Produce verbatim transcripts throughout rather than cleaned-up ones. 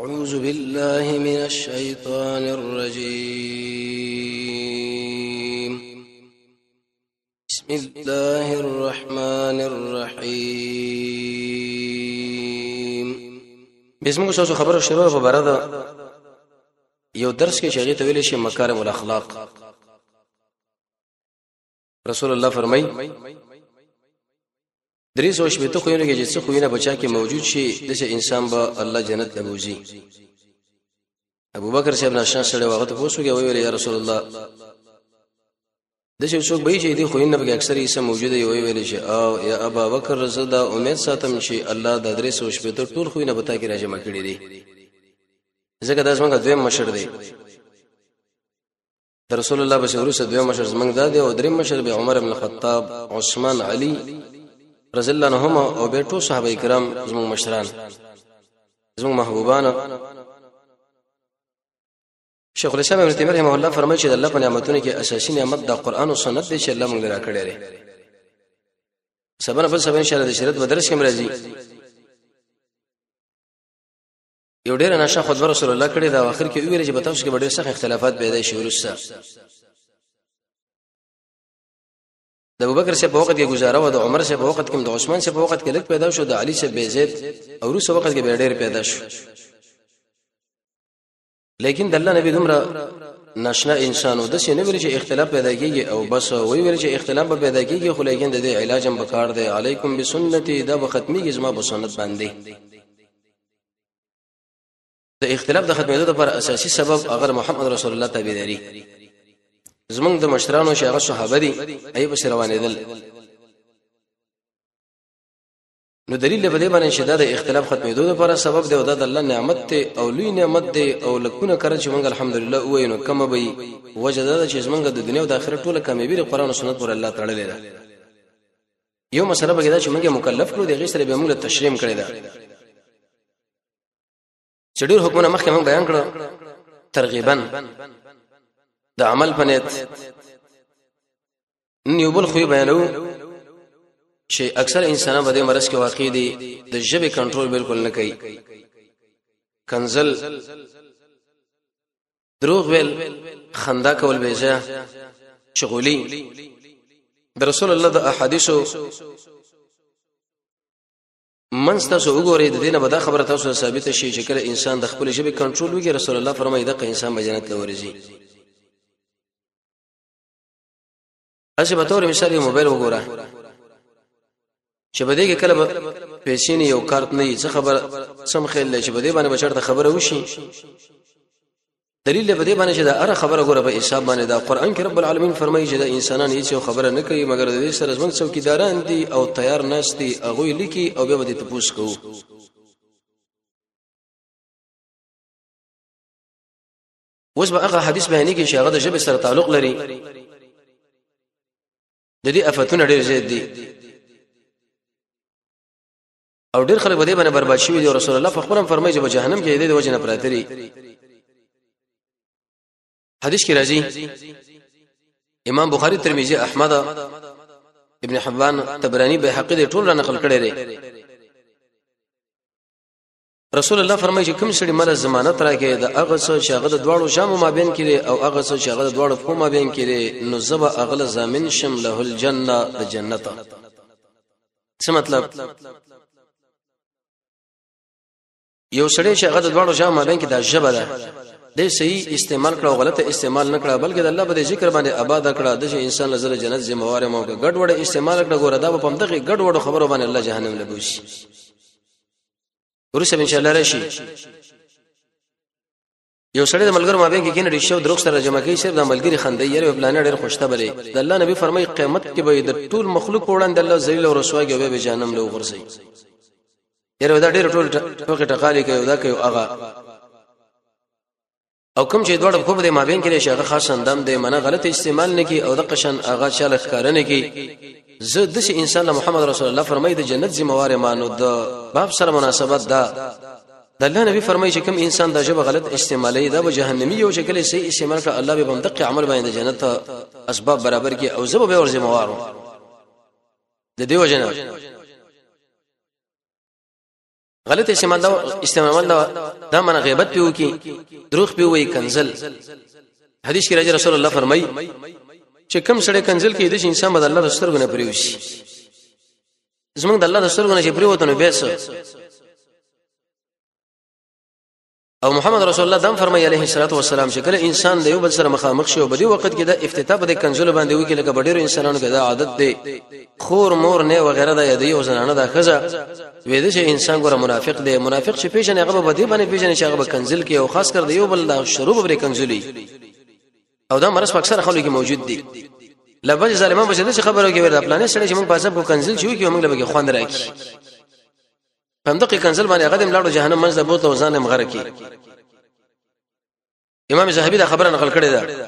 أعوذ بالله من الشيطان الرجيم بسم الله الرحمن الرحيم. بسم الله سوسو خبر شروع په بره ده یو درس کې شریعت ویل شي مکارم الاخلاق. رسول الله فرمای درې سو شپته خوونه کې چې څه خوونه بچا کې موجود شي د انسان به الله جنت ته بوزي. ابو بکر صاحب ناشنا سره وخت پوښتنه ویل یا رسول الله د څه څوک به چې دې خوونه به اکثر یې سم موجوده وي ویل شي او یا ابو بکر رضی الله امید ساتم شي الله د درې سو شپته ټول خوونه بتا کې راځي مکړي دي ځکه دا څنګه دویم مشر دی رسول الله بس ورسره دویم مشر زمنګ دا دی او دریم مشر به عمر بن الخطاب عثمان علي رضی الله عنهم او به ټول صحابه کرام زموږ مشران زموږ محبوبان. شیخ الاسلام ابن تیمیه رحمه الله فرمایي چې د الله په نعمتونو کې اساسي نعمت د قران او سنت دی چې الله موږ را کړی دی. سبا نفس سبا ان شاء الله د شریعت مدرس کې مرضی یو ډېر نشه خطبه رسول الله کړی دا اخر کې ویل چې په تاسو کې ډېر سخت اختلافات پیدا شي ورسره د ابوبکر سے په وخت کې گزاره و د عمر سے په وخت کې د عثمان سے په وخت کې لک پیدا شو د علي سے بیزید او روس وخت کې ډېر پیدا شو. لیکن د الله نبی دومره ناشنا انسانو د څه نه ویل چې اختلاف پیدا کیږي او بس وی ویل چې اختلاف به پیدا کیږي خو لیکن د دې علاج هم بکار دی. علیکم بسنتی دا به ختميږي زما په سنت باندې. د اختلاف د ختمېدو لپاره اساسي سبب هغه محمد رسول الله تابعداري زمونږ د مشرانو شیخ صحابه دي ای په روانېدل نو دلیل په دې باندې چې دا د اختلاف ختمېدو لپاره سبب دی او دا د الله نعمت ته او لوی نعمت دی او لکونه کړ چې مونږ الحمدلله وایو نو کوم به وجدا چې زمونږ د دنیا او د آخرت ټوله کامیابی د قران او سنت پر الله تعالی ده. یو مسله به دا چې مونږه مکلف کړو د غیر سره به موږ تشریح کړی دا چې ډېر حکمونه مخکې موږ بیان کړو ترغیبا د عمل پنيت نیو بل خو بیانو چې اکثر انسانان په دې مرز کې واقع دي د ژبې کنټرول بالکل نه کوي. کنزل دروغ ویل خندا کول بیزه شغولي د رسول الله د احادیثو منځ تاسو وګورئ د دینه به دا خبره تاسو ثابت شي چې کله انسان د خپل ژبې کنټرول وکړي رسول الله فرمایي دا انسان به جنت ته ورځي. اسی په تور مثال یو موبایل وګوره چې بده کې کله پیسې نه یو کارت نه څه خبر سم خل چې بده باندې بچړه خبره وشي دلیل بده باندې چې دا اره خبره ګوره په حساب باندې دا قران کې رب العالمین فرمایي چې دا انسانان هیڅ خبره نه کوي مګر د دې سره ځوان څوکیداران دي او تیار ناشتي هغه لیکي او به بده تپوس کوو. اوس به هغه حدیث بیانې کې چې هغه د ژبې سره تعلق لري د دې افتونه ډېر زیات دي او ډېر خلک بده باندې برباد شوي دي. رسول الله فخبرم فرمایي چې په جهنم کې د وجه نه پراتري. حدیث کې راځي امام بخاری ترمذی احمد ابن حبان طبرانی بهقی د ټول را نقل کړي دي. رسول الله فرمایي چې کوم سړي مل ضمانت راکې د هغه څه چې هغه د دواړو شامو مابین کې او هغه څه چې هغه د دواړو په مابین کې نو زبا اغله ضامن شم له الجنه د جنت. څه مطلب یو سړی چې هغه د دواړو شامو مابین کې د ژبه ده د صحیح استعمال کړه او غلطه استعمال نه کړه بلکې د الله په ذکر باندې آباد کړه د انسان نظر جنت ذمہوار مو ګډ وډ استعمال کړه ګوره دا په همدغه ګډ وډ خبرو باندې الله جهنم لبوشي. ورسره ان شاء الله راشي یو سړی د ملګرو مابین کې کینې ریشو دروغ سره جمع کوي صرف د ملګری خندې یې په پلان ډېر خوشته بلې د الله نبی فرمایي قیامت کې به د ټول مخلوق وړاندې الله ذلیل او رسوا کې به جهنم له ورسي. یره دا ډېر ټول ټوکې ټقالي کوي دا کوي هغه او کوم چې دوړ په دې مابین کې شي هغه خاص اندام دی منه غلط استعمال نه کی او د قشن هغه چاله ښکارنه کی زه د شي انسان محمد رسول الله فرمایي د جنت ذمہوار مانو د باب سره مناسبت ده. د الله نبی فرمایي چې کوم انسان دا جبه غلط استعمالي دا به جهنمی او شکل صحیح استعمال کړه الله به بمدقه عمل باندې جنت اسباب برابر کی او زبه به ور ذمہوار د دیو جنا غلط استعمال دا استعمال دا دا من غیبت پیو کی دروغ پیو وی کنزل حدیث کې راځي رسول الله فرمای چې کوم سړی کنزل کې د انسان بد الله رسول غنه پریوشي زمونږ د الله رسول غنه چې پریوته نو بیس او محمد رسول الله دم فرمایي عليه الصلاه والسلام چې کله انسان د یو بل سره مخامخ شي او په دې وخت کې د افتتاح د کنزل باندې وی کې لکه ډېر انسانانو کې دا عادت دی خور مور نه وغیرہ دا یادي او زنانه دا خزه وې د چې انسان ګره منافق دی منافق چې پیژنې هغه به دې باندې پیژنې چې هغه کنزل کې او خاص کر د یو بل د شروع بری کنزلي او دا مرز اکثر خلکو کې موجود دي لبج ظالمان به چې خبرو کې ورته پلانې سره چې موږ په حساب کو کنزل شو کې موږ لږه خوند راکې پندقي کنزل باندې هغه دم لاړو جهنم منځ د بوت او ځان مغره کې امام زاهبي دا خبره نقل کړې ده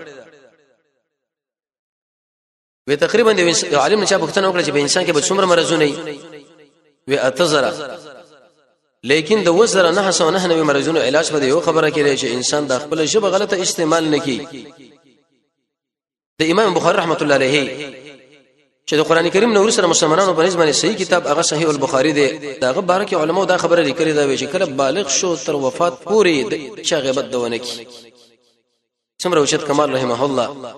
وی تقریبا د عالم نشه پوښتنه وکړه چې په انسان کې به څومره مرزونه وي وی اتزره لیکن د وزره نه حسو نه نه مرزونه علاج به یو خبره کړي چې انسان د خپل ژبه غلطه استعمال نه کوي د امام بخاری رحمت الله علیه چې د قران کریم نور سره مسلمانانو په نسبت صحیح کتاب هغه صحیح البخاری دی داغه بارک علماء دا خبره لیکلي دا وی چې کله بالغ شو تر وفات پورې د چا غیبت دونه کی څومره وشت کمال رحمه الله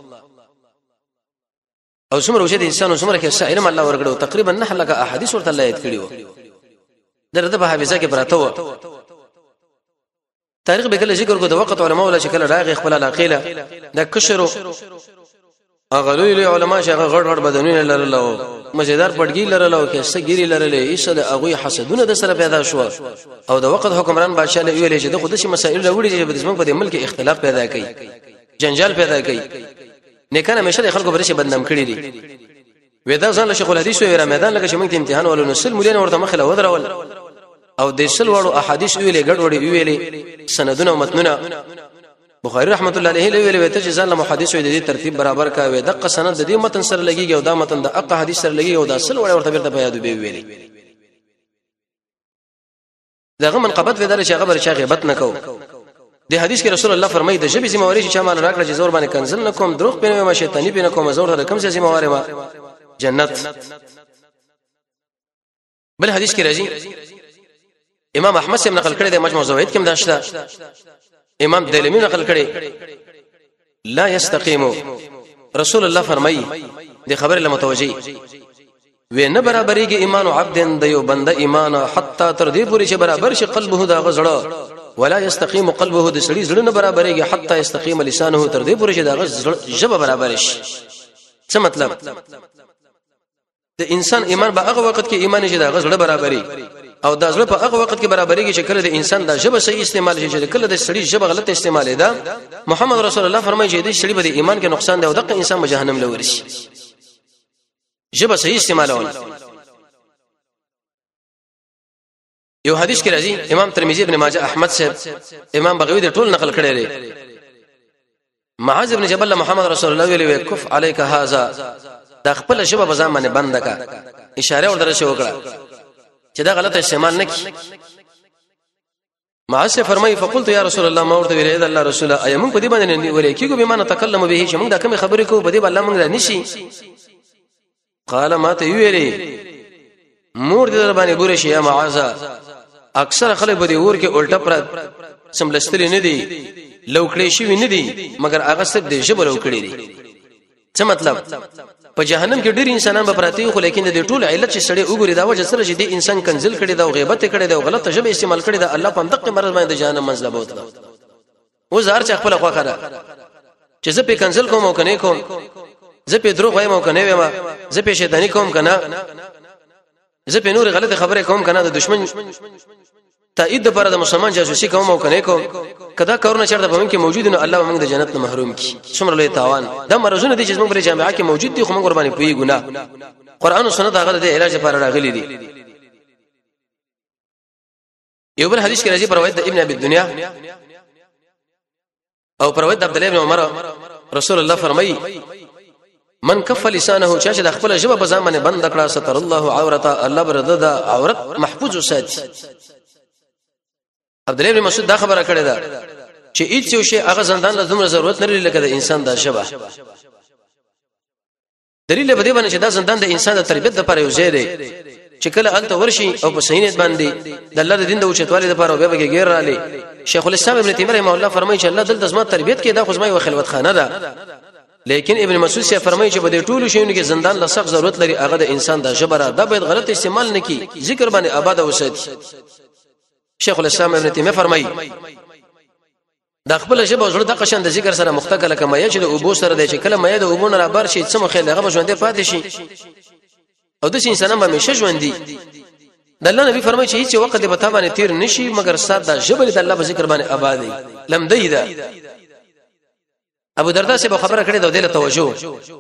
او څومره وشت انسان څومره کې علم الله ورګړو تقریبا نه لکه احادیث ورته الله یاد کړیو درته په حافظه کې پراته و تاریخ به کله ذکر کو د وخت علماء ولا شکل راغی خپل علاقه د کشرو اغلوی له علماء شغه غړ غړ بدنونه لرلو مزیدار پړګی لرلو کې سګيري لرلې ایسه د اغوی حسدونه د سره پیدا شو او د وخت حکمران بادشاہ له ویلې چې د خودشي مسائل راوړي چې د زمونږ په ملک اختلاف پیدا کړي جنجال پیدا کړي نیکانه مشه خلکو برشه بدنام کړي دي ودا ځان له شیخ الحدیث ویرا میدان لکه چې موږ امتحان ولو نسل مليان ورته مخله ودرول او د سل وړو احادیث ویلې ګډ وړي ویلې سندونه او متنونه بخاری رحمت الله علیه ویلې ته چې ځان له محدث وي د ترتیب برابر کا وي دغه سند د دې متن سره لګيږي او دا متن د اقا حدیث سره لګيږي او دا سل وړ ورته بیرته بیان دی ویلې دغه منقبت و درې شغه بر شغه غیبت نکو د حدیث کې رسول الله فرمایي د شبي زمواري چې مال راکړه چې زور باندې کنزل نکوم دروغ پینې ما شیطانی پینې کوم زور سره کم څه زمواري ما جنت بل حدیث کې راځي امام احمد سے نقل کړی د مجموع زوید کې مداشته امام دلمی نقل کړي لا یستقیم رسول الله فرمایي د خبر له متوجي و نه برابرېږي ایمان عبد د یو بنده ایمان حتا تر دې پورې چې برابر شي قلبه دا غزړه ولا یستقیم قلبه د سړي زړه نه برابرېږي حتا یستقیم لسانه تر دې پورې چې دا غزړه ژبه برابر شي څه مطلب د انسان ایمان به هغه وخت کې ایمان شي دا غزړه برابرې او دا زړه په هغه وخت کې برابرېږي چې کله د انسان د ژبه صحیح استعمال شي چې کله د سړي ژبه غلط استعمال ده محمد رسول الله فرمایي چې د سړي په ایمان کې نقصان دی او دغه انسان به جهنم له ورشي ژبه صحیح استعمالول یو حدیث کې راځي امام ترمذی ابن ماجه احمد صاحب امام بغوی د ټول نقل کړی دی معاذ ابن جبل محمد رسول الله ویلي کف علیک هذا دا خپل ژبه په ځان باندې بند کا اشاره ورته شو کړه چې دا غلط استعمال نکي معاذ فرمای فقلت یا رسول الله ما ورته ویل الله رسول اي موږ په دې باندې ولې کیږي به ما نتکلم به چې موږ دا کوم خبرې کوو په دې الله موږ نشي قال ما ته ویلې مور دې در باندې ګورې شي یا معاذ اکثر خلک به دې ور کې الټا پر سملستل نه دي لوکړې شي نه دي مګر هغه څه دې جبل وکړي دي څه مطلب په جهنم کې ډېر انسانان به پراته خو لیکن د ټول علت چې سړی وګوري دا وجه سره چې دی انسان کنزل کړي دا او غیبت کړي دا او غلط ژبه استعمال کړي دا الله په دقه مرز باندې جهنم منځله بوتله و زار چې خپل خوا کړه چې زه په کنزل کوم او کني کوم زه په دروغ وایم او کني وایم زه په شیطانی کوم کنه زه په نور غلط خبره کوم کنه د دشمن تایید لپاره د مسلمان جاسوسي کوم او کني کوم کدا کارونه چرته په من کې موجود نو الله موږ د جنت نه محروم کی څومره لوی تاوان دا مرزونه دي چې موږ په جامعه کې موجود دي خو موږ قرباني کوي ګناه قران او سنت هغه د علاج لپاره راغلي دي یو بل حدیث کې راځي پر روایت د ابن ابي الدنيا او پر روایت د عبد الله بن عمر رسول الله فرمایي من کف لسانه چې د خپل ژبه په ځان باندې بند کړه ستر الله عورته الله برده د عورت محفوظ وساتي عبد الله بن مسعود دا خبره کړې ده چې هیڅ یو شی هغه زندان له دومره ضرورت نه لري لکه د انسان د ژبه دلیل به دی باندې چې دا زندان د انسان د تربيت لپاره یو ځای دی چې کله انت ورشي او په صحیح باندې د الله د دین د اوچتوالي لپاره به به غیر رالی شیخ الاسلام ابن تیمیه رحمه الله فرمایي چې الله دلته زما تربیت کې دا خو زما یو خلوت خانه ده لیکن ابن مسعود سے فرمایي چې په دې ټولو شیونو کې زندان له سخت ضرورت لري هغه د انسان د جبره دا باید غلط استعمال نه کی ذکر باندې آباد اوساتي شیخ الاسلام ابن تیمیه فرمایي د خپل ژبه زړه د قشن د ذکر سره مختکله کما یا چې د ابو سره د چې کله مې د ابو نه را بار شي څه مخې هغه ژوندې پاتې شي او د انسانان به همیشه ژوندې د الله نبی فرمایي چې هیڅ وخت به تابانه تیر نشي مگر ساده ژبه د الله په ذکر باندې آباد وي لم دیدا ابو دردا سے خبره کړې د دې له توجه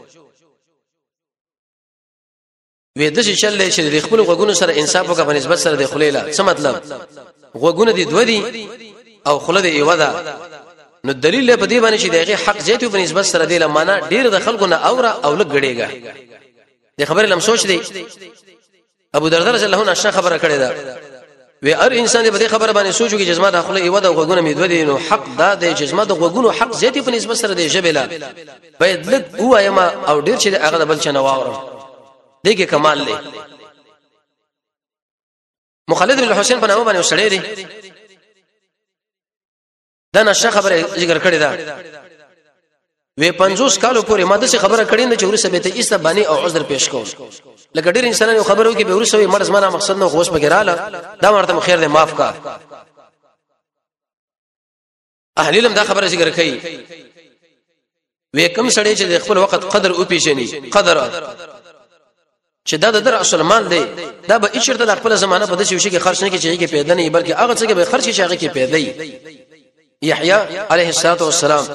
وې د شي چل چې د خپل غوګونو سره انصاف وکړه په نسبت سره د خلیله څه مطلب غوګونه دي دوه دي او خله د ایو ده نو دلیل په دې باندې چې دغه حق زیاتو په نسبت سره دی لمانه ډیر د خلکو نه اوره او لګ غړېګا د خبرې لم سوچ دی ابو دردا رضی الله عنه خبره کړې ده و هر انسان په دې خبره باندې سوچو کې جسمه داخله ایو ده غوګونه میدو دي نو حق دا د جسمه د غوګونو حق زیاتو په نسبت سره دی جبلا باید لګ وایم او ډیر چې هغه د بل چنه واورم دغه کمال دی مخالد بن حسین په نامه باندې وسړی دی دا نشه خبره ذکر کړی دا وی پنځوس کالو پورې ماده څخه خبره کړی نه چې ورسه به ته ایسه باندې او عذر پیش کوم لکه ډیر انسانانو خبرو کې به ورسه مرز معنا مقصد نو غوس بګراله دا مرته خیر دې معاف کا اهل علم دا خبره ذکر کوي وی کوم سړی چې خپل وخت قدر او پیژني قدر چې دا د در اصل مال دی دا به اچرته د خپل زمانه په دې شي کې خرج نه کې چې کې پیدا نه بلکې هغه څه کې به خرج شي هغه کې پیدا دی یحیی علیه الصلاۃ والسلام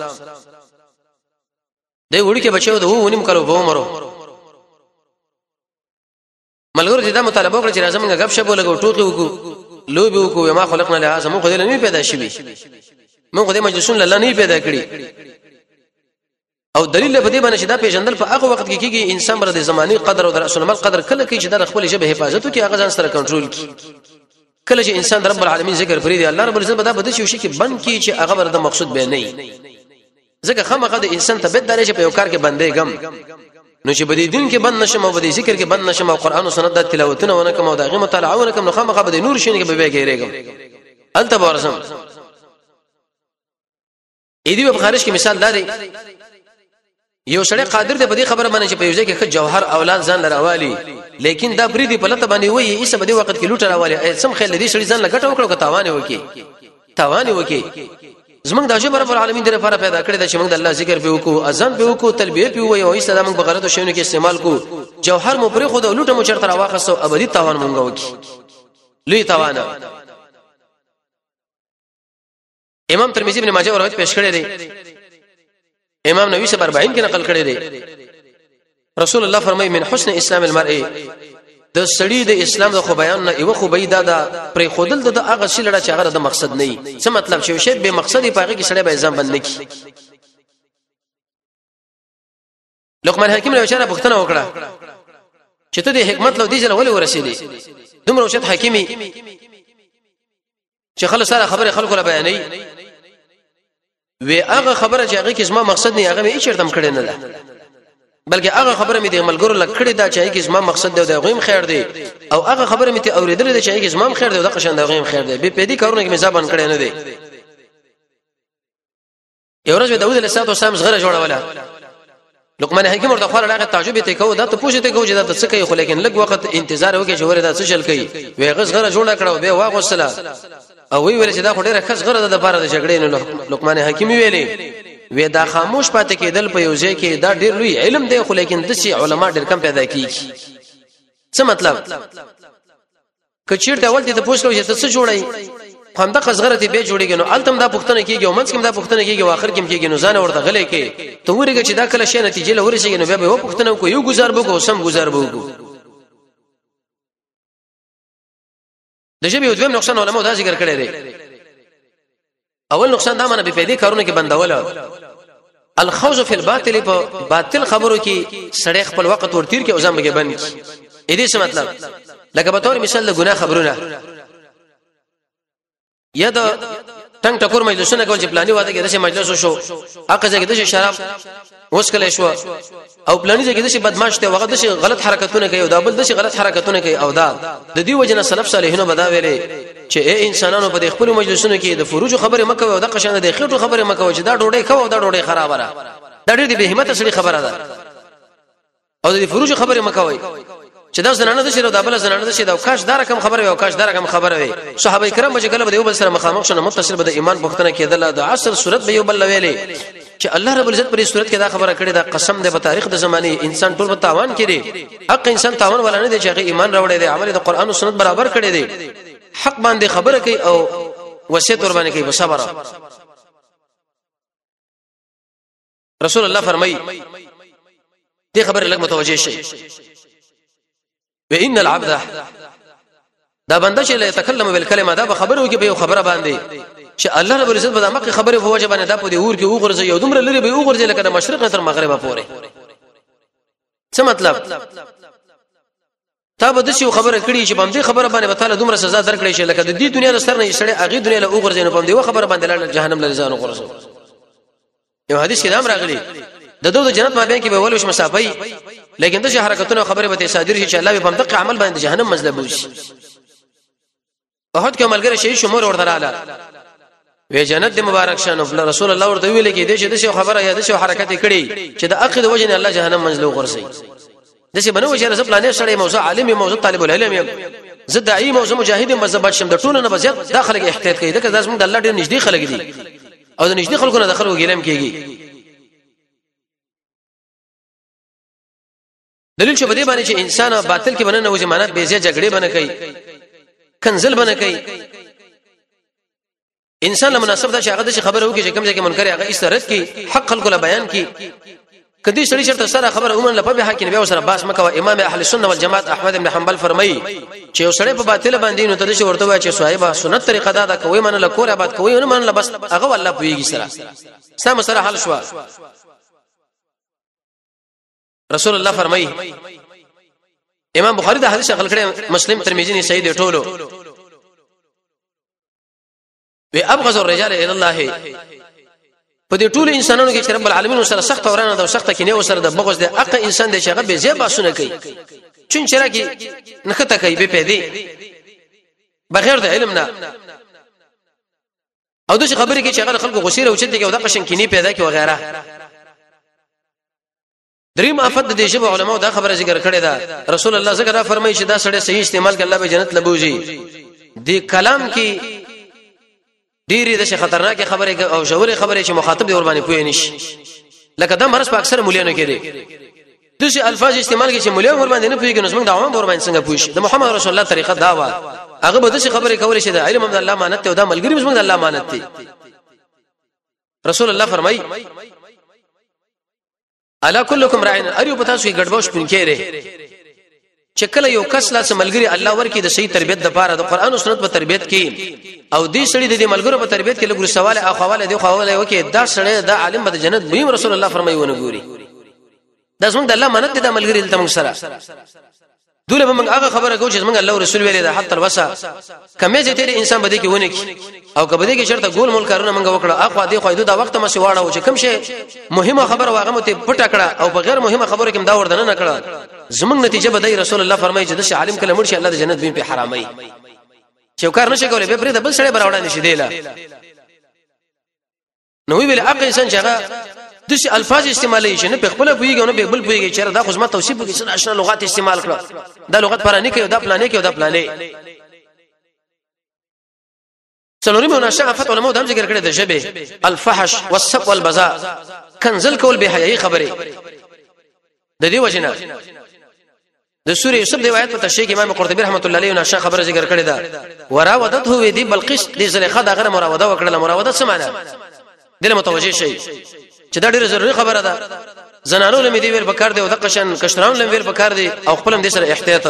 دی وړي کې بچو د ونیم کلو په عمر ملګرو دې دا مطالبه وکړه چې راځم موږ غب شپ ولګو ټوکی وکړو لوبي وکړو ما خلقنا له اعظم خو دې نه پیدا شي موږ دې مجلسون الله نه پیدا کړی او دلیل په دې باندې چې دا پیژندل په هغه وخت کې کېږي انسان بر د زماني قدر او د رسول الله قدر کله کې چې د خپل ژبه حفاظت کوي هغه ځان سره کنټرول کوي کله چې انسان رب العالمین ذکر پری دی الله رب العزت بدا بده شي کې بند کی چې هغه ورته مقصود به نه ځکه خامخا د انسان ته بدداري چې په یو کار کې بندې غم نو چې بده دین کې بند نشم او بده ذکر کې بند نشم او قران او سنت د تلاوتونه ونه کوم او د غي مطالعه کوم نو خامخا بده نور شي کې به به کېږم انت بارزم اې دی په خارج کې مثال دادی یو سړی قادر دی په دې خبره باندې چې په یوځای کې جوهر اولاد ځان لراوالي لیکن دا پری دی په لته باندې وایي ایسه په دې وخت کې لوټ راوالي سم خل دې سړي ځان لګټ وکړو کتاوانه وکي تاوانه وکي زمونږ د جبر رب العالمین د لپاره پیدا کړی د چې موږ د الله ذکر به وکړو اذان به وکړو تلبیه به وایو ایسه د موږ بغرض او شینو کې استعمال کو جوهر مو پرې خو د لوټه مو چرته راواخصو ابدي تاوان مونږ وکي لوی تاوانه امام ترمذی ابن ماجه روایت پیش کړی دی امام نووي سے اربعین کې نقل کړی دی رسول الله فرمایي من حسن اسلام المرء د سړي د اسلام د خو بیان نه یو خو بيدا د پر خودل د هغه شی لړه چې هغه د مقصد نه څه مطلب چې شی به مقصدی پاګه کې سړی به ځان بند نه کی لقمان حکیم له اشاره پوښتنه وکړه چې ته د حکمت لو دي ځل ولې ورسېدې دومره وشت حکیمي چې خلک سره خبره خلکو لا بیانې وی هغه خبره چې هغه کې زما مقصد نه هغه مې چرتم کړی نه ده بلکې هغه خبره مې د عملګرو لکړی دا چې هغه کې زما مقصد دی او غویم خیر دی او هغه خبره مې ته اوریدل دی چې هغه کې زما خیر دی او د قشن د غویم خیر دی به پېدی کارونه کې مې ځبان کړی نه دی یو ورځ داوود علیه السلام زغره جوړوله لقمان حکیم ورته خو لاغه تعجب ته کو دا ته پوښتنه کو چې دا څه کوي خو لیکن لږ وخت انتظار وکړي چې ورته څه شل کوي وی غزغره جوړه کړو به واغوسله او وی ویل چې دا خو ډیره خس غره د لپاره د جګړې نه لقمان حکیم ویلي وی دا خاموش پاتې کېدل په یو ځای کې دا ډیر لوی علم دی خو لیکن د شي علما ډیر کم پیدا کیږي څه مطلب کچیر دا ولته ته پوښتنه چې څه جوړای هم دا خس غره ته به جوړیږي نو التم دا پوښتنه کیږي او منځ کې دا پوښتنه کیږي او اخر کې کیږي نو ځان ورته غلې کې ته ورګه چې دا کله شي نتیجه لوري شي نو به و پوښتنه کو یو گزار بو سم گزار بو د ژبې یو دویم نقصان علماء دا ذکر کړی دی اول نقصان دا معنی به پیدا کارونه کې بندول الخوض فی الباطل په باطل خبرو کې سړی خپل وخت ورتیر کې اوزم به بند کی دې څه مطلب لکه به تور مثال د ګناه خبرونه یا د ټنګ ټکور مجلسونه کول چې پلاني واده کې د مجلس شو اقا ځکه د شراب اوس کله شو او پلاني ځکه د بدمعش ته وغه د غلط حرکتونه کوي او دا بل د غلط حرکتونه کوي او دا د دې وجنه سلف صالحینو بدا ویلي چې اے انسانانو په خپل مجلسونو کې د فروج خبره مکه او د قشانه د خېټو خبره مکه چې دا ډوډۍ خو او دا ډوډۍ خراب را دا ډېر به همت سړي خبره ده او د فروج خبره مکه وای چې دا زنانه د شیرو د بل زنانه د شیرو کاش دار کم خبره وي او کاش دار کم خبره وي صحابه کرام چې کله به یو بل سره مخامخ شونه متصل به د ایمان پختنه کېدل د عصر صورت به یو بل ویلې چې الله رب العزت پر صورت کې دا خبره کړې دا قسم ده په تاریخ د زمانه انسان ټول په تاوان کړي حق انسان تاوان ولا نه دی چې ایمان راوړي دی عمل د قران او سنت برابر کړي دی حق باندې خبره کوي او وصیت ور باندې کوي په صبر رسول الله فرمایي دې خبره لږ متوجه شي وان العبد دا بنده چې يتكلم بالكلمه دا به خبره وکي به خبره باندې چې الله رب العزت به دا مکه خبره په وجه باندې دا په دې اور کې وګرځي یو دومره لري به وګرځي لکه د مشرق تر مغرب پورې څه مطلب تا به د شي خبره کړي چې باندې خبره باندې وتعالى دومره سزا درکړي چې لکه د دې دنیا د سر نه شړې اغه دنیا له وګرځي نه باندې خبره باندې لاله جهنم له ځانو وګرځي یو حدیث کې نام راغلی د دوه جنت مابین کې به ولوش مسافي لیکن د حرکتونو خبره به صادر شي چې الله به په عمل باندې جهنم مزلب وشي احد کې عملګر شي شمور ورته وی جنت دی مبارک شانو رسول الله ورته ویل کې د شه خبره یا د شه حرکت کړي چې د عقد وجه الله جهنم منزلو غرسي دسه بنو چې رسول الله سره موضوع عالم موضوع طالب العلم زه داعی موضوع مجاهد مذهب شم د ټولو نه بزیات داخله کې احتیاط کوي دغه زموږ د الله ډېر نږدې خلک دي او د نږدې خلکو نه داخله وګیلم کېږي دلیل شو بده باندې چې انسان باطل کې بننه او ضمانت به زیات جګړې بنه کوي کنزل بنه کوي انسان له مناسب دا چې هغه د خبره وکړي چې کوم ځای کې منکر هغه استرت کی حق خلق له بیان کی کدي سړي شرط سره خبره عموما له په حق کې به سره باس مکه امام اهل سنت والجماعت احمد بن حنبل فرمایي چې یو سړی په باطل باندې نو تدشه ورته وایي چې صاحب سنت طریقه دا کوي من له کور آباد کوي نه من له بس هغه والله پويږي سره سم سره حل شو رسول الله فرمایي امام بخاری دا حدیث نقل کړي مسلم ترمذی نه صحیح دی ټولو وی ابغض الرجال الى الله په دې ټول انسانانو کې چې رب العالمین سره سخت ورانه دا سخت کې نه سره د بغض د اق انسان د شغه به زیبا سونه کوي چون چر کې نخته کوي به پیدي بغیر د علم نه او د خبرې کې چې هغه خلکو غشيره او چې دغه د قشن کې نه پیدا کوي وغیرہ دریم افت د دې شبه علماء دا خبره ذکر کړې ده رسول الله ذکر فرمایي چې دا سړی صحیح استعمال کړي الله به جنت لبوږي دې کلام کې ډیره د خطرناک خبره او جوړه خبره چې مخاطب دی ور باندې پوي نشي لکه دا مرز په اکثر مولانو کې دي دغه الفاظ استعمال کې چې مولانو ور باندې نه پويږي نو موږ د عوام ور باندې څنګه پوي شي د محمد رسول الله طریقه دا و هغه به د خبره کول شي د علم د الله مانت او د ملګری موږ د الله مانت دي رسول الله فرمایي الا كلكم راعين اريو پتا سو ګډوښ پین کېره چې کله یو کس لا سملګری الله ورکی د صحیح تربيت د پاره د قران او سنت په تربيت کې او دې سړي د دې ملګرو په تربيت کې لګور سوال اخواله دی خواله وکي دا سړی د عالم د جنت مهم رسول الله فرمایي ونه ګوري دا څنګه د الله منت د ملګری دلته موږ سره دوله به موږ هغه خبره کوو چې موږ الله رسول ویلي دا حتی الوسا کمه چې تیرې انسان بده کې ونه کی او کبه دې کې شرط ګول مول کارونه موږ وکړه اخوا دې خو دا وخت ما سواړه چې کوم شي مهمه خبره واغه مته پټ کړه او بغیر مهمه خبره کوم دا وردن نه کړه زمنګ نتیجه بدای رسول الله فرمایي چې د عالم کله مرشي الله د جنت به په حرامي چې کار نشي کولای به پرې د بل سره براوړا نشي دیلا نو ویل اق انسان چې د شي الفاظ استعمالي شي نه په خپل پويږي نه به بل پويږي چې دا خو زما توصیف کې څه آشنا لغات استعمال کړه دا لغت پرانی کې دا پلانې کې دا پلانې څلورمه مناشعه فتح علماء د ذکر کړی د شبه الفحش والسب والبذاء کنزل کول به حیاي خبره د دې وجنه د سورې یوسف دی آیت په تشریح امام قرطبي رحمت الله علیه نشه خبره ذکر کړی دا وراودته وی دی بلقیس دې زلیخا دا غره مراوده وکړه مراوده څه معنی دله متوجه شي چې دا ډیره ضروري خبره ده زنانو له مدي ویل پکار دی او د قشن کشتران له ویل پکار دی او خپل دې سره احتیاط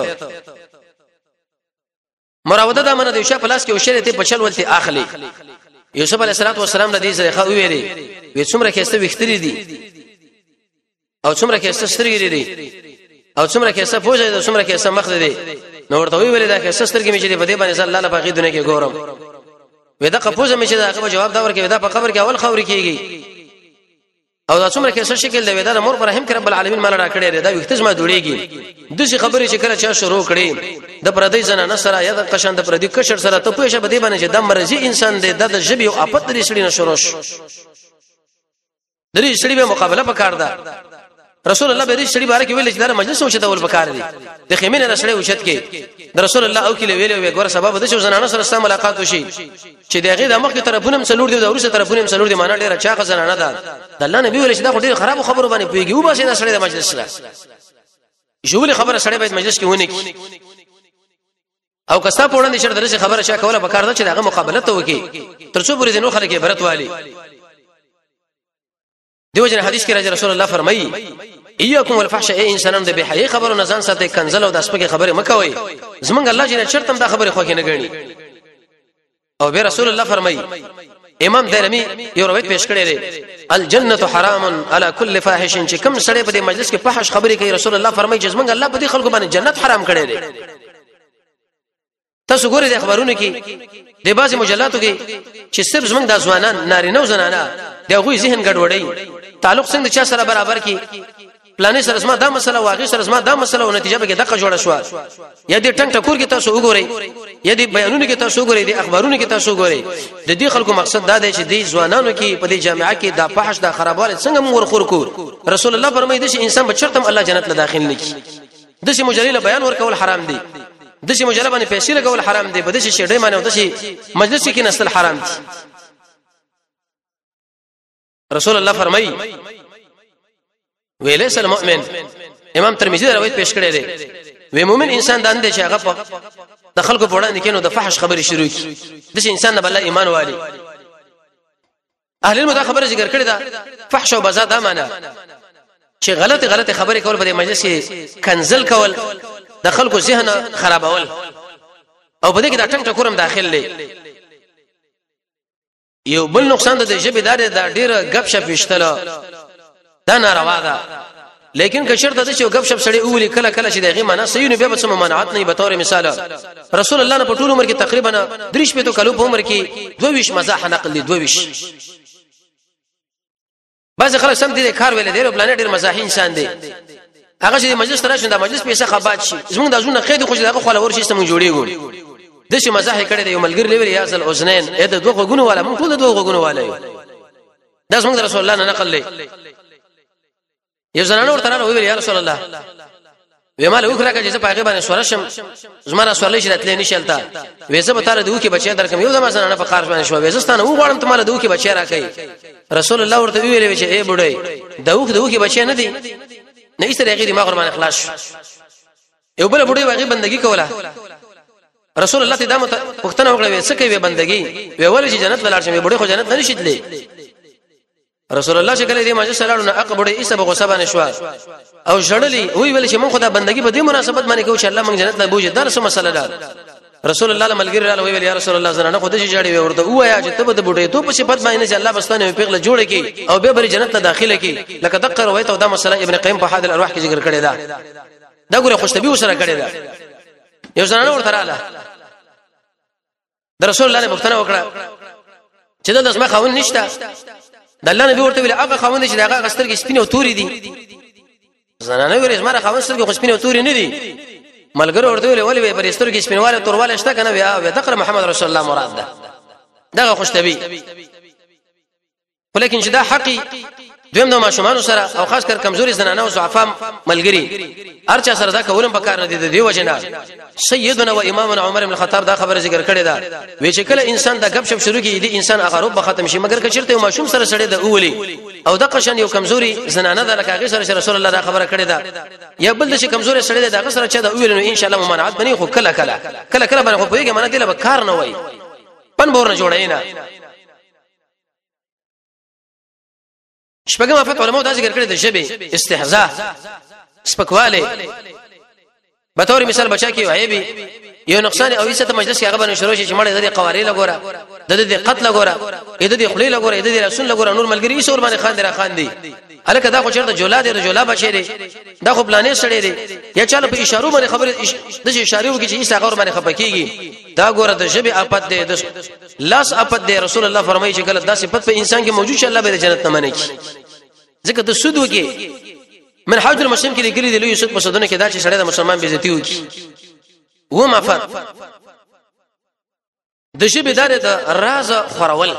مراوده دا منه د یوسف پلاس کې او شریته بچل ولته اخلي یوسف علیه السلام له دې زلیخا ویلي وې څومره کېسته وختري دي او څومره کېسته سترګې دي او څومره کېسه پوجا دي څومره کېسه مخ دي نو ورته ویل دا کېسه سترګې مې چې په دې باندې الله له باغې دنیا کې ګورم ودا قپوزه مې چې دا جواب دا ورکړي ودا په قبر کې اول خوري کیږي او دا څومره کې څه شکل دی ودا مور رحم کې رب العالمین مال را کړی دا وختز ما جوړيږي دغه خبرې چې کله چا شروع کړي د پردې زنانه سره یا د قشن د پردې کشر سره ته پوښه بده باندې چې د مرزي انسان دی د ژبې او اپت لري سړي نه شروع درې سړي به مقابله وکړ دا رسول الله به سړي باره کې ویل چې دا مجلس او شته ول وکړ دي د خیمه نه سړي اوچت کې د رسول الله او کې ویل وی ګور سبب د شو زنانه سره سره ملاقات وشي چې دغه د مخ طرفونه مسلور دي د ورسره طرفونه مسلور دي معنا ډیره چا غزنانه ده د الله نبی ویل چې دا ډیره خراب خبره باندې پیږي او باسي دا سړي د مجلس سره جوړي خبره سړي باید مجلس کې ونه کی او کستا په وړاندې شر درسه خبره شا کوله وکړ دا چې دغه مقابله ته وکي ترڅو پوری دینو خلک عبرت والی دیو جن حدیث کې راځي رسول الله فرمایي اياكم والفحش اي انسانان د بحي خبرو نزان ساتي کنزل او د اسپکه خبره مکوي زمونږ الله جل شرطم دا خبره خو کې نه غني او به رسول الله فرمایي امام درمی یو روایت پیش کړی دی الجنه حرام على كل فاحش چې کوم سړی په دې مجلس کې فحش خبرې کوي رسول الله فرمایي چې زمونږ الله په دې خلکو باندې جنت حرام کړی دی تاسو ګورئ د خبرونو کې د بازي مجلاتو کې چې صرف زمونږ د ځوانان نارینه او زنانه دغه ذهن ګډوډي تعلق څنګه چا سره برابر کی پلانې سره اسما دا مسله واغې سره اسما دا مسله او نتیجه به دغه جوړه شو یا دې ټنګ ټکور کې تاسو وګورئ یا دې بیانونه کې تاسو وګورئ دې اخبارونه کې تاسو وګورئ د دې خلکو مقصد دا دی چې دې ځوانانو کې په دې جامعه کې دا فحش دا خرابواله څنګه مور خور کو رسول الله فرمایي چې انسان بچرتم الله جنت له داخل نه کی دغه مجلیل بیان ورکول حرام دي دغه مجلیل باندې پیسې لګول حرام دي بده شي شډې باندې دغه مجلس کې نسل حرام دي رسول الله فرمایي ویلیس المؤمن امام ترمذی روایت پیش کړی دی وی مؤمن انسان دان دی چې هغه په د خلکو په وړاندې کینو د فحش خبرې شروع کی د انسان نه بل ایمان والی اهل المدا خبره ذکر کړی دا فحش او بذات امانه چې غلط غلط خبرې کول په مجلس کې کنزل کول د خلکو ذهن خرابول او په دې کې د ټنګ ټکورم داخل دی یو بل نقصان د ژبې دار د ډیره غب شپ وشتله دا ناروا ده لیکن که شرط ده چې غب شپ سړی اولی کله کله چې دغه معنا صحیح نه به څه ممانعت نه به تور مثال رسول الله نه په ټول عمر کې تقریبا دریش په تو کلو په عمر کې دوه مزاح نقل دي دوه بعض خلک سم دي کار ویل دي پلان ډیر مزاحي انسان دي هغه چې مجلس ترا شنده مجلس پیسه خبات شي زموږ د ځونه قید خو دغه خو لور شي سم جوړیږي دغه مزاح کړي دی یو ملګری لوي یا ځل اوزنین اې د دوه غونو والا مونږ ټول دوه غونو والا یو دا زموږ رسول الله نه نقل لې یو زنانه ورته راغله ویل یا رسول الله ویمال وکړه چې زه پاګه باندې سورشم زماره سوالې شرط لې نشلتا وېزه به تر دوه کې بچی درکم یو زما زنانه په قار باندې شو وېزستانه و غواړم ته مال دوه کې بچی راکې رسول الله ورته ویل چې اے بډای دوه دوه کې بچی نه دي نه ایسته دغه دماغ ور باندې خلاص یو بل بډای واغې بندگی کوله رسول الله تدامه پښتنه وکړه وې څه کوي بندگی وې ول چې جنت ولر شي بډای خو جنت نه نشیدلې رسول الله چې کله دې ماجه سلاړو نه اقبړې ایسه به غصه باندې شو او جړلې وی ویل چې مونږ خدای بندگی په دې مناسبت باندې کوو چې الله مونږ جنت ته بوجه درس مسله ده رسول الله ملګری رااله وی ویل یا رسول الله زنه خدای چې جړې ورته وایا چې ته به بډې ته په صفات باندې چې الله بستانه پیغله جوړه کی او به بری جنت ته داخله کی لکه دقه روایت او دا مسله ابن قیم په حاد الارواح کې ذکر کړی دا دا ګوره خوشتبي وسره کړی دا یو زنه ورته رااله د رسول الله نه پوښتنه وکړه چې دا داسمه خاون نشته د الله نبی ورته ویل هغه خوند چې دغه غستر کې سپینه او توري دي زنانه ویل زما خوند سره کې سپینه او توري نه دي ملګری ورته ویل ولې پر استر کې سپینواله تورواله شته کنه بیا دغه محمد رسول الله مراد ده دغه خوشتبي ولیکن چې دا حقي دویم د ماشومان سره او خاص کر کمزوري زنانه او ضعفام ملګری ارچا سره دا کولم پکار نه دي د دیو جنا سیدنا و امامنا عمر بن الخطاب دا خبره ذکر کړی دا وی چې کله انسان دا غب شپ شروع کړي دي انسان اغروب به ختم شي مګر کچرته یو ماشوم سره سړی د اولی او د قشن یو کمزوري زنانه دا لکه هغه سره رسول الله دا خبره کړی دا یا بل د شي کمزوري سړی دا هغه سره چې دا اولی نو ان شاء الله ممانعت بني خو کله کله کله کله باندې خو پیګه منه دی له کار نه وای پن بور نه جوړینا شپږم افت علماء دا ذکر کړی د ژبه استهزاء سپکواله به تور مثال بچا کی عیبی یو نقصان او عزت مجلس کې هغه باندې شروع شي چې مړ د قوارې لګوره د دې قتل لګوره د دې خلی لګوره د دې رسول لګوره نور ملګری ایسور باندې خان درا خان دي الکه دا خو چیرته جولا دی جولا بچی دی دا خو پلانې سړی دی یا چاله په اشارو باندې خبره د اشاره وکړي چې ایسا غور باندې خپکیږي دا ګوره د جبه اپت دی د لاس اپت دی رسول الله فرمایي چې کله دا صفت په انسان کې موجود شي الله به جنت نه مني ځکه د سود وکي من حاج المسلم کې لګري دی لوی سود په سودونه کې دا چې سړی د مسلمان بیزتی وکي و ما فرق د جبه دار د راز خورول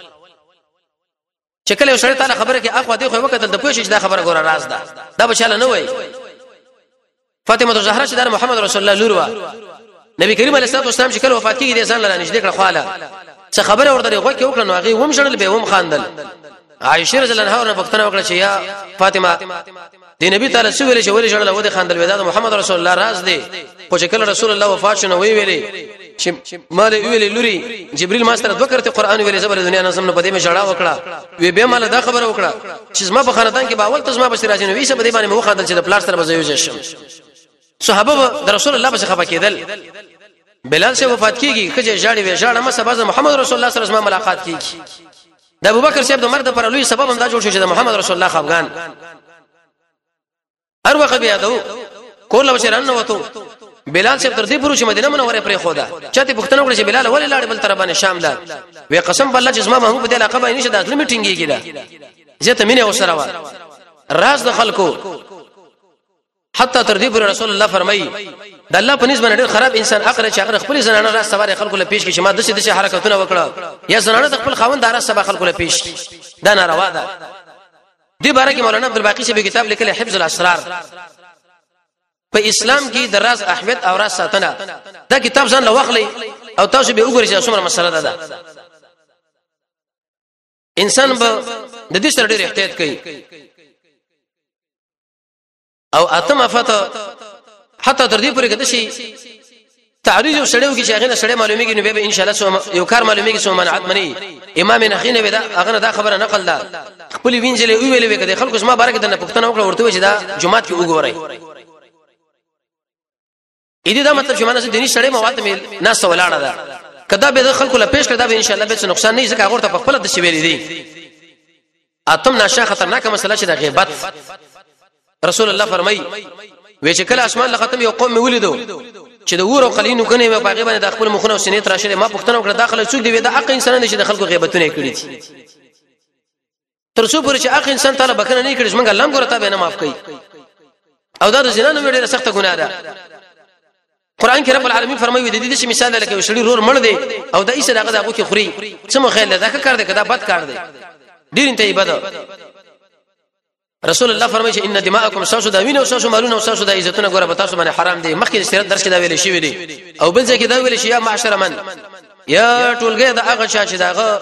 چې کله سړی تعالی خبره کې اخو دی خو وکړه د پوښښ دا خبره ګوره راز ده دا بچاله نه وای فاطمه الزهرا چې د محمد رسول الله لور و نبی کریم علیه الصلاه والسلام چې کله وفات کیږي د ځان لاره نږدې کړه خاله څه خبره ورته غوږ کې وکړه نو هغه هم شړل به هم خاندل عائشه رضی الله عنها پوښتنه وکړه چې یا فاطمه د نبی تعالی سو ویل چې ولې شړل و د خاندل وداد محمد رسول الله راز دی خو چې کله رسول الله وفات شنو وی ویلې چې مال ویلې لوري جبريل ما سره دوکرته قران ویلې زبر دنیا نظم نه پدې مې جړا وکړه وی به مال دا خبره وکړه چې ما په خاندان کې باول تاسو ما بس راځي نو وی څه بده باندې مو خاندل چې د پلاستر بزوي شم صحابه د رسول الله بس خفه کېدل بلال سے وفات کیږي کجه جاړي وی جاړه ما سبا محمد رسول الله صلی الله علیه وسلم ملاقات کیږي د ابوبکر صاحب د مرګ پر لوی سبب هم دا جوړ شو چې د محمد رسول الله خفغان هر وخت بیا دو کول بشران نو وته بلال صاحب تر دې پروش مدینه منوره پرې خودا چاته پښتنه وکړه چې بلال ولې لاړ بل تر باندې شام لا وی قسم بالله چې زما محمود په علاقه باندې نشه د اصل میټینګ کیږي زه ته مینه وسره وا راز د خلکو حتی تر دې پر رسول الله فرمایي د الله په نسبت ډېر خراب انسان اخر چې اخر خپل زنانه راز سوار خلکو له پیش کې چې ما د څه حرکتونه وکړه یا زنانه د خپل خاوند دارا سبا خلکو له پیش دا ناروا ده دې باره کې مولانا عبدالباقی صاحب کتاب لیکلی حفظ الاسرار په اسلام کې د راز احمد او راز ساتنه دا کتاب ځان لوخلی او تاسو به وګورئ چې څومره مسله ده انسان به د دې سره ډېر احتیاط کوي او اتم افته حتی تر دې پورې کده شي تعریض سړیو کې چې هغه سړی معلومیږي نو به ان شاء الله یو کار معلومیږي سو منعت منی امام نخینه به دا هغه دا خبره نقل ده خپل وینځلې ویلې وکړي خلکو اسما بارک دنه پښتنه وکړه ورته چې دا جمعات کې وګورئ اې دې دا مطلب چې مانه دیني سړی مواد مې ناس ولاړه ده کدا به خلکو له پیش کړه دا به ان شاء الله به نقصان نه ځکه هغه ته په خپل د شویلې دي اتم نشه خطرناک مسله چې د غیبت رسول الله فرمایي وې چې کله اسمان له ختم یو قوم ولیدو چې د ور او قلینو کنه په هغه باندې د خپل مخونه او سینې تراشه ما پښتنه وکړه داخله څوک دی دا حق انسان نشي د خلکو غیبتونه کړی دي تر څو پر چې حق انسان تعالی بکنه نه کړي څنګه الله هم ګورته به نه معاف کوي او دا د زنا نه ډیره سخته ګناه ده قران کې رب العالمین فرمایي د دې مثال لکه وشړي رور مړ دی او د ایسه دغه دغه کې خوري څه خیال ده کار دی کدا بد کار دی ډیر انتهایی بد رسول الله فرمایي چې ان دماءکم ساسو دا وینه او ساسو مالونه او ساسو د عزتونه ګوره به تاسو باندې حرام دي مخکې د سیرت درس کې دا ویل شي وي او بل ځکه دا ویل شي یا معاشر من یا ټولګه د هغه چا چې داغه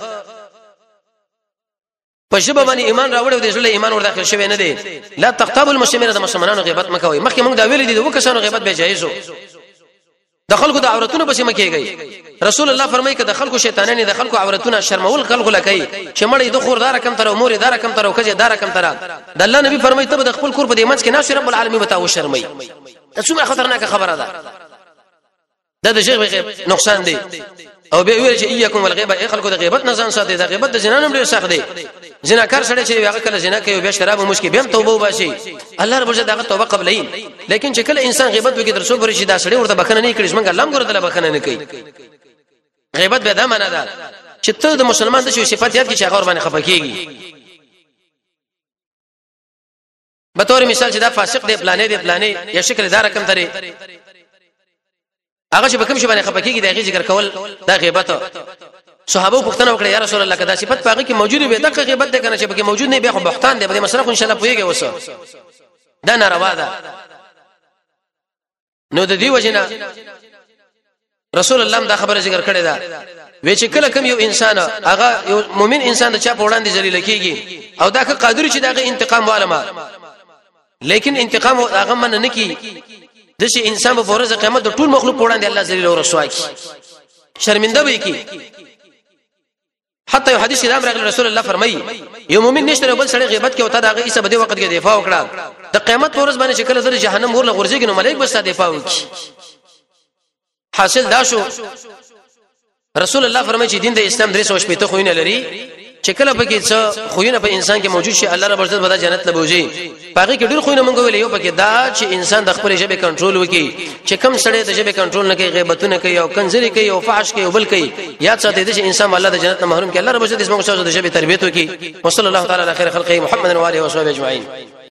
په شبه باندې ایمان راوړ او د ټول ایمان ور داخل شوی نه دی لا تقتبوا المسلمین د مسلمانانو غیبت مکوئ مخکې موږ دا ویل دي د وکسانو غیبت به جایزو د خلکو د عورتونو بس مکیږي رسول الله فرمایي کده خلکو شیطانانی د خلکو عورتونه شرمول خلکو لکای چې مړی د خور دار کم تر امور دار کم تر او کجه دار کم تر د الله نبی فرمایي ته د خپل کور په دې منځ کې ناش رب العالمین بتاو شرمای دا څومره خطرناک خبره ده دا د شیخ نقصان دی او به ویل چې ایاکم والغیبه ای خلکو د غیبت نه ځان ساتي د غیبت د زنا نه ډیر سخت دی زناکار سره چې هغه کله زنا کوي به شراب مشکې به توبه وباسي الله رب عزت هغه توبه قبلین لیکن چې کله انسان غیبت وکړي تر څو پرې شي دا سړی ورته بخنه نه کړي څنګه الله هم ګورته بخنه نه کوي غیبت به دا معنا ده چې ته د مسلمان د شی صفات یاد کې چې هغه باندې خفقېږي به تور مثال چې دا فاسق دی پلانې دی پلانې یا شکل دار کم ترې هغه چې بکم شي باندې خفقېږي دا غي ذکر کول دا غیبت صحابه پوښتنه وکړه یا رسول الله کدا صفات پاږي کې موجود به دغه غیبت ده کنه چې به موجود نه به خو بهتان دی به مسله خو ان شاء الله پويږي وسه دا ناروا ده نو د دې وجنه رسول الله دا خبره ذکر کړې ده وی چې کله کوم یو انسان هغه یو مؤمن انسان د چا په وړاندې ذلیل کیږي او دا که قادر چې دغه انتقام والما لیکن انتقام هغه من نه کی د شي انسان په ورځ قیامت د ټول مخلوق په وړاندې الله ذلیل او رسوا کی شرمنده وي کی حتی یو حدیث کې د امر رسول الله فرمایي یو مؤمن نشته بل سړی غیبت کې وته دغه ایسه بده وخت کې دفاع وکړه د قیامت ورځ باندې چې کله د جهنم ورله غورځيږي نو ملائک بس دفاع وکړي حاصل دا شو رسول الله فرمایي چې دین د اسلام درې سو شپږ ته خوینه لري چې کله پکې څه خوونه په انسان کې موجود شي الله رب عزت به جنت لبوځي پاره کې ډېر خوونه مونږ ویل یو پکې دا چې انسان د خپل ژبه کنټرول وکړي چې کم سړی د ژبه کنټرول نه کوي غیبتونه کوي او کنځري کوي او فحش کوي او بل کوي یاد ساتي چې انسان الله د جنت نه محروم کوي الله رب عزت موږ څخه د ژبه تربیت وکړي وصلی الله تعالی علی خیر خلقه محمد و علیه و صحبه اجمعین